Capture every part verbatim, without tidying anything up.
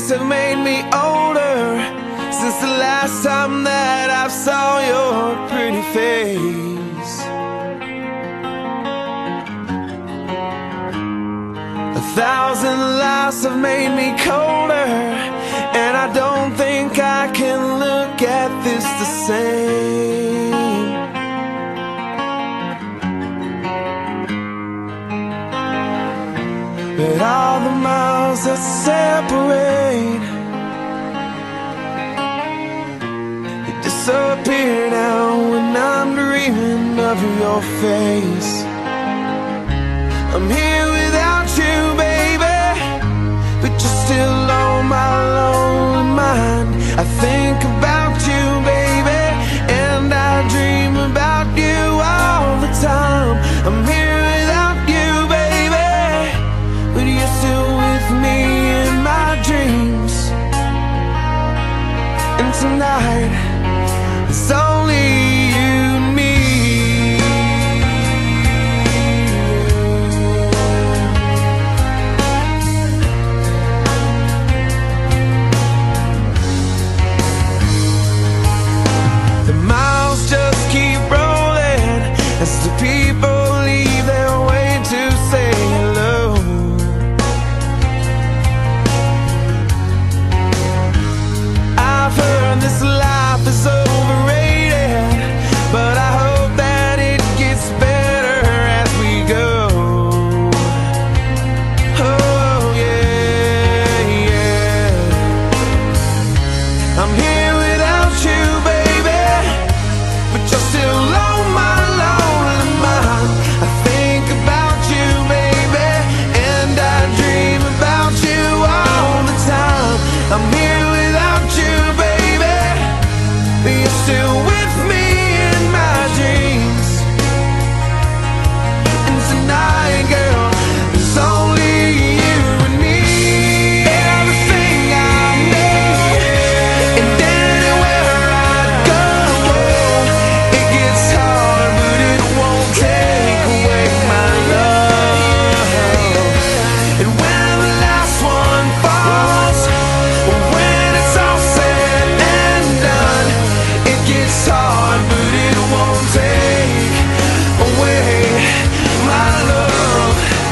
days have made me older since the last time that I saw your pretty face. A thousand lies have made me colder, and I don't think I can look at this the same. But all the miles that separate, they disappear now when I'm dreaming of your face. I'm here without you, baby, but you're still on my lonely mind. I think about you, baby, and I dream about you all the time. I'm here without you, baby, but you're still with me in my dreams. And tonight, it's only you and me. The miles just keep rolling as the people leave their way to say hello. I've heard this life is overrated, but I hope that it gets better as we go. Oh yeah, yeah. I'm here without you, baby, but you're still on my lonely mind. I think about you, baby, and I dream about you all the time. I'm here without you, baby, but you're still with me in my dreams. And tonight, girl, it's only you and me. Everything I need, and anywhere I go, it gets hard, but it won't take away my love. And when the last one falls, when it's all said and done, it gets hard, but it won't take away my love.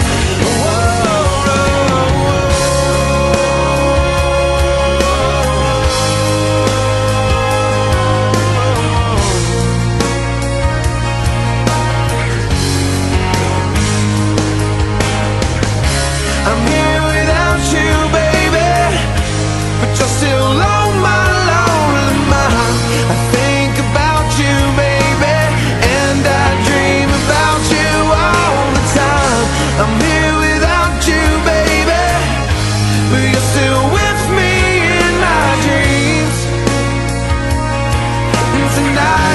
I'm here without you, baby, but you're still on my lonely mind. I think about you, baby, and I dream about you all the time. I'm here without you, baby, but you're still with me in my dreams. And tonight,